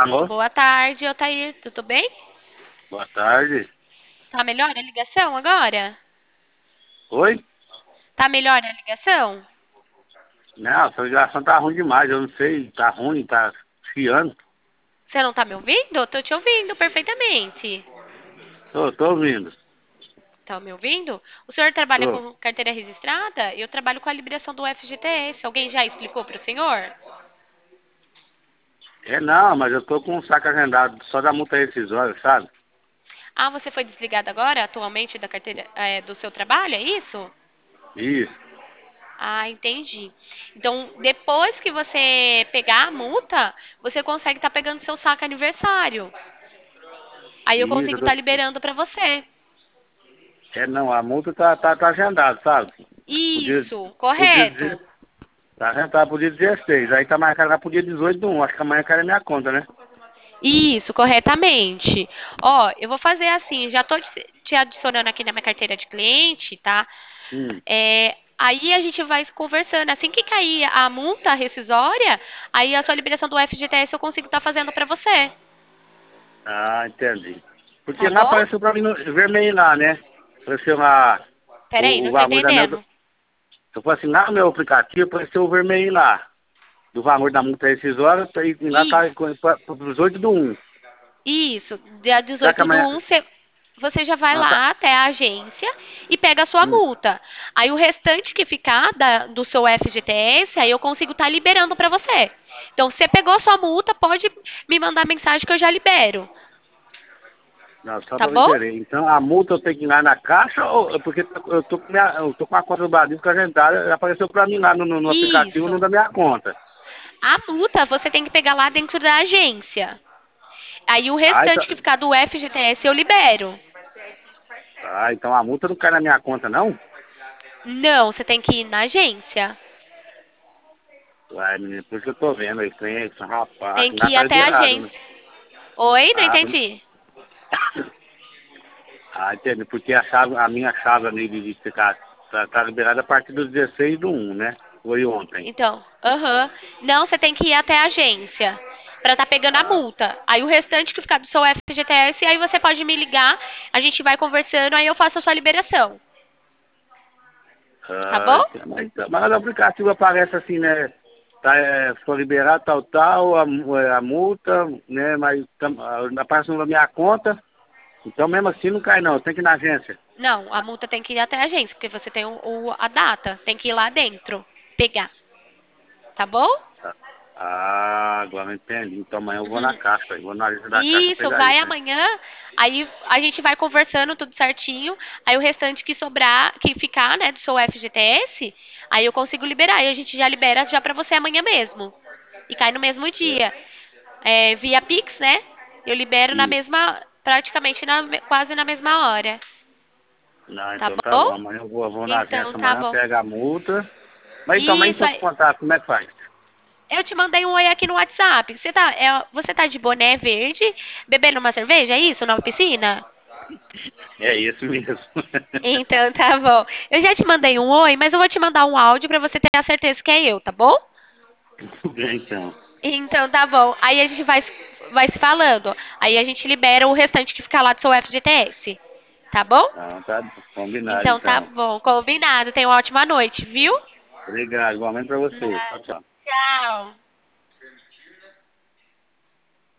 Alô? Boa tarde, Otair. Tudo bem? Boa tarde. Tá melhor a ligação agora? Oi? Tá melhor a ligação? Não, essa ligação tá ruim demais. Eu não sei, tá ruim, tá chiando. Você não tá me ouvindo? Eu tô te ouvindo perfeitamente. Tô ouvindo. Tá me ouvindo? O senhor trabalha Tô. com carteira registrada? Eu trabalho com a liberação do FGTS. Alguém já explicou para o senhor? É não, mas eu tô com um saco agendado só da multa rescisória, sabe? Ah, você foi desligado agora, atualmente, da carteira, do seu trabalho, é isso? Isso, Ah, entendi. Então, depois que você pegar a multa, você consegue estar pegando seu saco aniversário. Aí eu isso. consigo estar liberando para você. É não, a multa tá agendada, sabe? Isso, Podia correto. dizer, tá agendado pro dia 16. Aí tá marcado lá pro dia 18 do 1. Acho que amanhã cai na minha conta, né? Isso, corretamente. Ó, eu vou fazer assim, já tô te adicionando aqui na minha carteira de cliente, tá? Hum. Aí a gente vai conversando. Assim que cair a multa rescisória, aí a sua liberação do FGTS eu consigo estar fazendo pra você, Ah, entendi. Porque tá lá bom? apareceu pra mim no vermelho lá, né? Apareceu lá Peraí, o não tô valor da minha. entendendo. Eu falei assim, lá no meu aplicativo apareceu o vermelho lá, do valor da multa rescisória, e lá tá Isso, para os 8 do 1. isso. Dia Será que 18 do amanhã. 1, você já vai Ah, tá. lá até a agência e pega a sua Hum. multa. Aí o restante que ficar do seu FGTS, aí eu consigo estar liberando para você. Então, se você pegou a sua multa, pode me mandar mensagem que eu já libero, Não, só tá para eu bom? entender. Então a multa eu tenho que ir lá na caixa, ou porque eu tô com a conta do Bradesco agendada, apareceu para mim lá no aplicativo, não Isso. da minha conta. A multa você tem que pegar lá dentro da agência. Aí o Ah, então, restante que ficar do FGTS eu libero. então a multa não cai na minha conta, não? Não, você tem que ir na agência. Uai, menino, por isso que eu tô vendo aí, tem esse rapaz, Tem que que lá ir tá até a liberado, né? agência. Oi, não Ah, entendi. entendi, porque a minha chave ali de ficar tá liberada a partir dos 16 do 1, né? Foi ontem. Então, aham. Não, você tem que ir até a agência pra estar pegando a Ah, multa. Aí o restante que ficar do seu FGTS, aí você pode me ligar, a gente vai conversando, aí eu faço a sua liberação. Tá bom? mas no aplicativo aparece assim, né? Tá, foi liberado tal, a multa, né? Mas aparece na minha conta. Então mesmo assim não cai não, tem que ir na agência. Não, a multa tem que ir até a agência, porque você tem a data. Tem que ir lá dentro pegar. Tá bom? Agora eu entendi. Então amanhã eu vou na caixa, eu vou na agência da caixa Isso, pegar vai isso, né? amanhã, aí a gente vai conversando tudo certinho, aí o restante que sobrar, que ficar, né, do seu FGTS, aí eu consigo liberar, aí a gente já libera já pra você amanhã mesmo. E cai no mesmo É, dia. Via Pix, né? Eu libero na isso. mesma, praticamente quase na mesma hora. Não, Tá então tá bom? bom. Amanhã eu vou na Então, agência tá amanhã, bom. pega a multa. Mas Isso, se eu te aí. contar, como é que faz? Eu te mandei um oi aqui no WhatsApp. Você tá de boné verde, bebendo uma cerveja, é isso? Na piscina? É isso mesmo. Então, tá bom. Eu já te mandei um oi, mas eu vou te mandar um áudio pra você ter a certeza que é eu, tá bom? Tudo bem, então. Então, tá bom. Aí a gente vai se falando. Aí a gente libera o restante que ficar lá do seu FGTS. Tá bom? Então tá combinado, Então, tá então. bom. Combinado. Tenha uma ótima noite, viu? Obrigado, igualmente pra você. Nada. Tchau, tchau. Tchau.